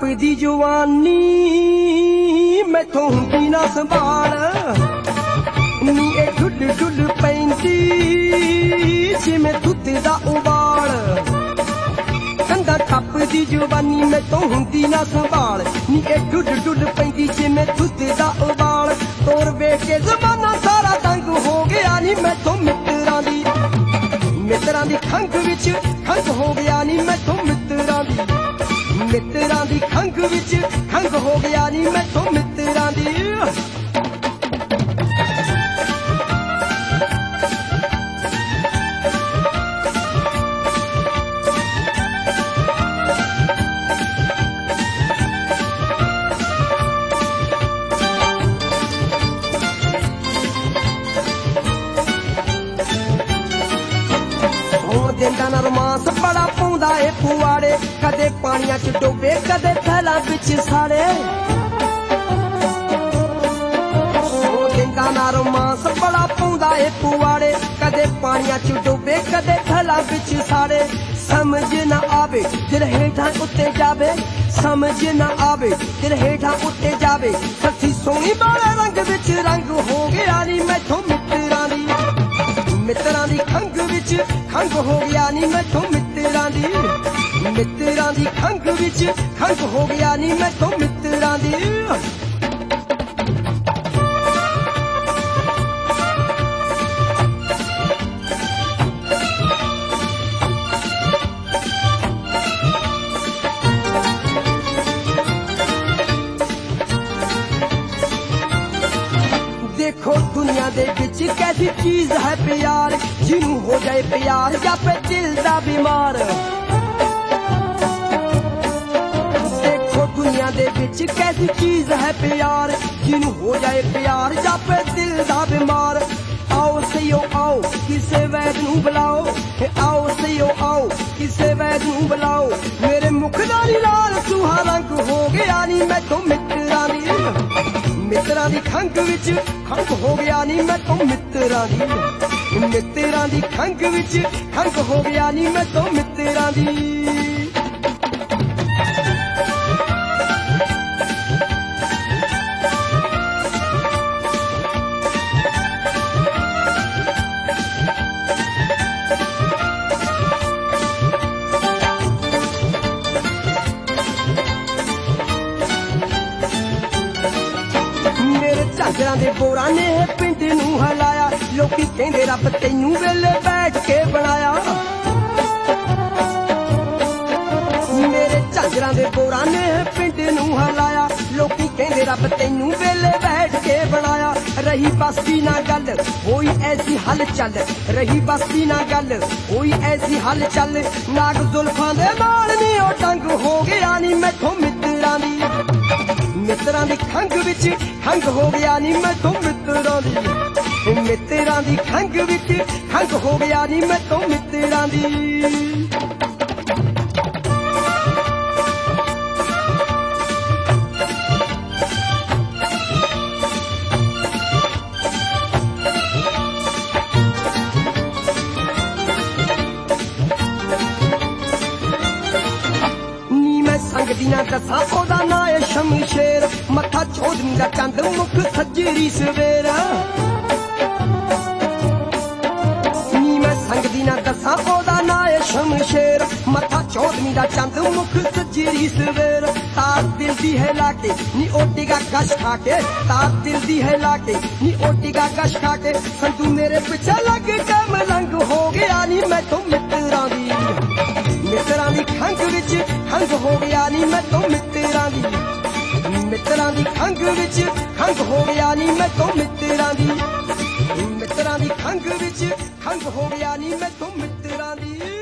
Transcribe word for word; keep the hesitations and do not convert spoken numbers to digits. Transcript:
टपदी जवानी मैथों हुंदी ना संभाल नी ए डुल डुल पैंदी जिवें दुध दा उबाल कंधा टपदी जवानी मैथों हुंदी ना संभाल नी ए डुल डुल पैंदी जिवें दुध दा उबाल तोर वेख के ज़माना सारा दंग हो गया नी मैथों मित्रां दी मित्रां दी खंघ विच खंघ हो गया नी मैथों मित्रां दी मित्रां दी खंघ विच खंघ हो गया नी मैथों मित्रां दी देंदा ना रोमांस बड़ा पाउंदा ए पुआड़े कदे पानियां च डोबे कदे थैला बिच साड़े देंदा ना रोमांस बड़ा पाउंदा ए पुआड़े कदे पानियां च डोबे कदे थैला बिच साड़े समझ ना आवे दिल हेठां उत्ते जावे समझ ना आवे दिल हेठां उत्ते जावे सच्ची सोहनी बाले रंग विच रंग हो गया नी मैथों मित्रां दी मित्रां दी खंघ विच खंघ हो गया नी मैथों मित्रां दी मित्रां दी खंघ विच खंघ हो गया नी मैथों मित्रां दी देखो दुनिया दे विच कैसी चीज है प्यार जिनू हो जाए प्यार या पे दिल दा बीमार देखो दुनिया दे विच कैसी चीज है प्यार जिनू हो जाए प्यार या पे दिल दा बीमार आओ सयो आओ किसे वैद नू बुलाओ आओ सयो आओ किसे वैद नू बुलाओ मेरे मुख दा लाल सुहा रंग हो गया नी मैथों मित्रां दी मित्रां दी खंघ विच खंघ हो गया नी मैथों मित्रां दी मित्रां दी खंघ विच खंघ हो गया नी मैथों मित्रां दी झांजरां दे बोरां ने पिंड नू हलाया लोकी कहंदे रब तैनू वेले बैठ के बनाया मेरे झांजरां दे बोरां ने पिंड नू हलाया लोकी कहंदे रब तैनू वेले बैठ के बनाया रही बस्ती ना गल होई ऐसी हल चल रही बस्ती ना गल होई ऐसी हल चल नाग जुल्फां दे नाल नी ओ डंग हो गया नी मैथों मित्रां दी मित्रां दी खंघ विच खंघ हो गया नी मैथों मित्रां दी मित्रां दी खंघ विच खंघ हो गया नी मैथों मित्रां दी संगदी ना दसा ओदा ना है शमशेर मथा चौधरी दा चंद मुख सजरी सवेरा नी मैं संगदी ना दसा ओदा ना है शमशेर मथा चौधरी दा चंद मुख सजरी सवेरा तार दिल दी है लाके नी ओटीगा गश खाके तार दिल दी है लाके नी ओटीगा गश खाके संतू मेरे पीछे लग के मलंग हो गया नी मैथों मित्रां दी मित्रां दी खंघ विच खंघ हो गया नी मैथों मित्रां दी मित्रां दी खंघ विच खंघ हो गया नी मैथों मित्रां दी मित्रां दी खंघ विच खंघ हो गया नी मैथों मित्रां दी